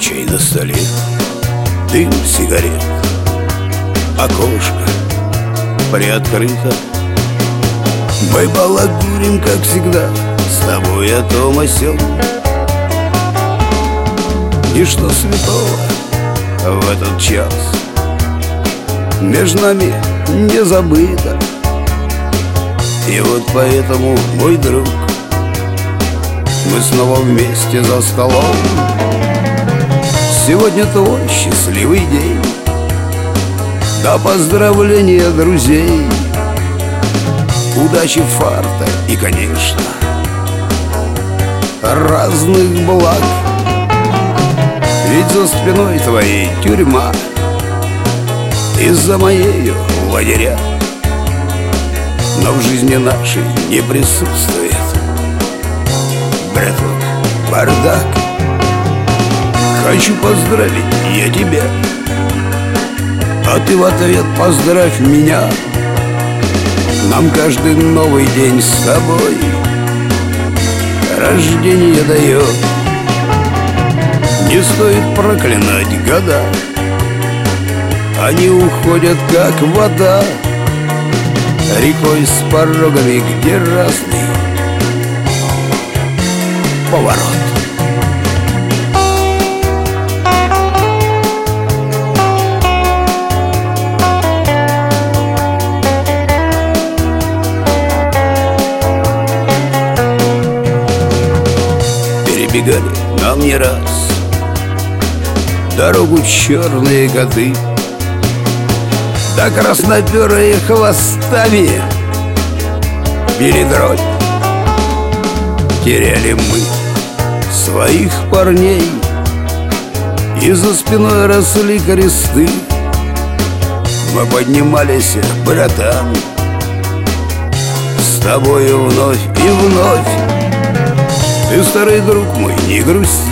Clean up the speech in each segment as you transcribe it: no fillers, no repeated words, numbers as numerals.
Чай на столе, дым сигарет, окошко приоткрыто. Мы балагурим, как всегда, с тобой о том о сём. Ничто святого в этот час между нами не забыто. И вот поэтому, мой друг, мы снова вместе за столом. Сегодня твой счастливый день, до поздравления друзей, удачи, фарта и, конечно, разных благ. Ведь за спиной твоей тюрьма, и за моею лагеря, но в жизни нашей не присутствует, браток, бардак. Хочу поздравить я тебя, а ты в ответ поздравь меня. Нам каждый новый день с тобой рождение дает. Не стоит проклинать года, они уходят как вода рекой с порогами, где разный поворот. Перебегали нам не раз дорогу черные коты, да красноперые хвостами били дробь. Теряли мы своих парней, и за спиной росли кресты. Мы поднимались, братан, с тобою вновь и вновь. Ты, старый друг мой, не грусти,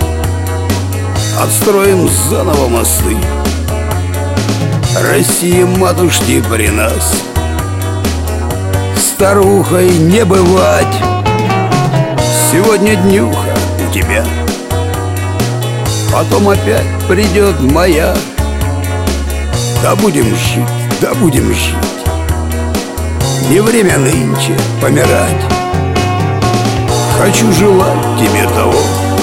отстроим заново мосты. России матушки при нас старухой не бывать. Сегодня днюха у тебя, потом опять придет моя. Да будем жить, да будем жить, не время нынче помирать. Хочу желать тебе того,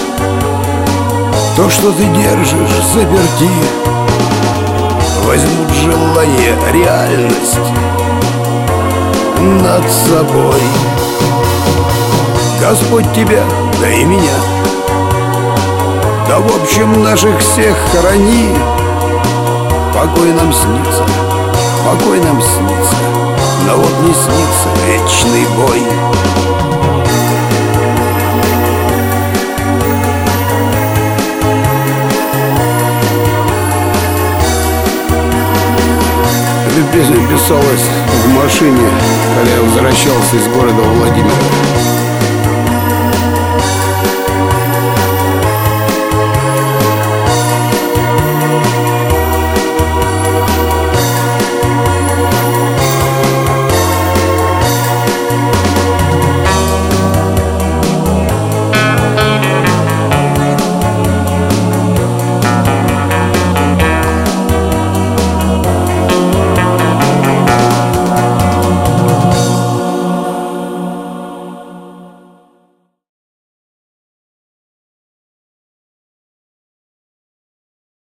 то, что ты держишь заперти. Возьмут желание, реальность над собой. Господь тебя, да и меня, да в общем наших всех храни. Покой нам снится, покой нам снится, но вот не снится вечный бой. Эта песня писалась в машине, когда я возвращался из города Владимира.